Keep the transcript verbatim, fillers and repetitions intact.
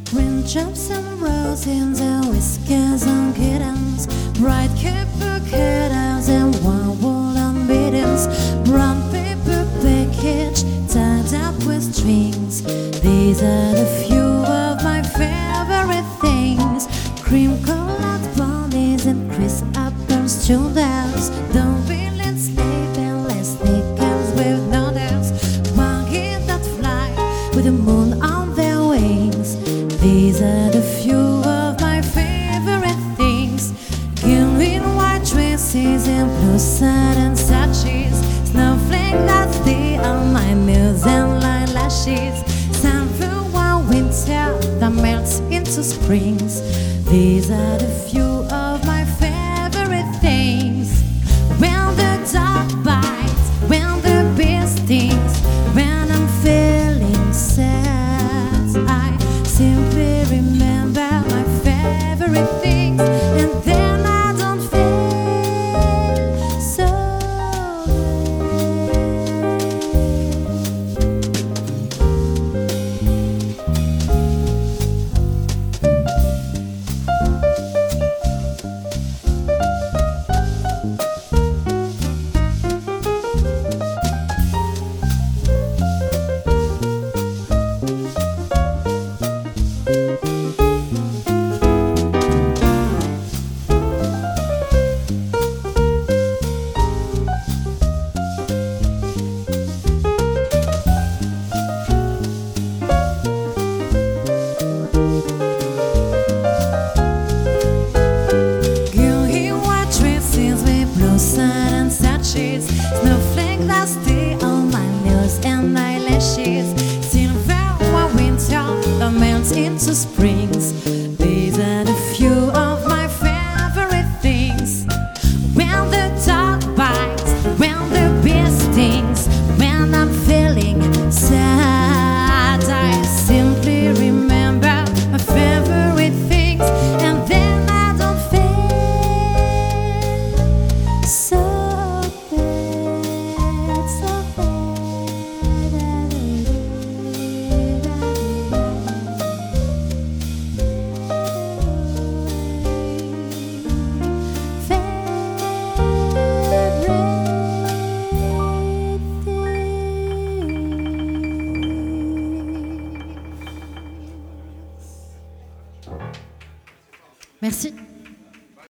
Raindrops and roses and whiskers and kittens, bright paper curtains and one woolen mittens, brown paper package tied up with strings. These are the few of my favorite things: cream-colored bunnies and crisp apple strudels, don't-be-led sleep endless sneakers with noodles, monkeys that fly with the moon on their wings. These are the few of my favorite things: girls in white dresses and blue satin sashes, snowflake that stay on my nails and eyelashes, summer one winter that melts into springs. These are the few of my favorite things. When the dog bites, when the bee stings, when I'm feeling sad, I simply remember my favorite things, and then I don't feel so satin sashes, snowflake that stay on my nails and eyelashes, silver one winter that melts into springs. These are the few of my favorite things. When the dog bites, when the bee stings, when I'm feeling sad, I simply remember my favorite things, and then I don't feel so bad, so bad. Merci.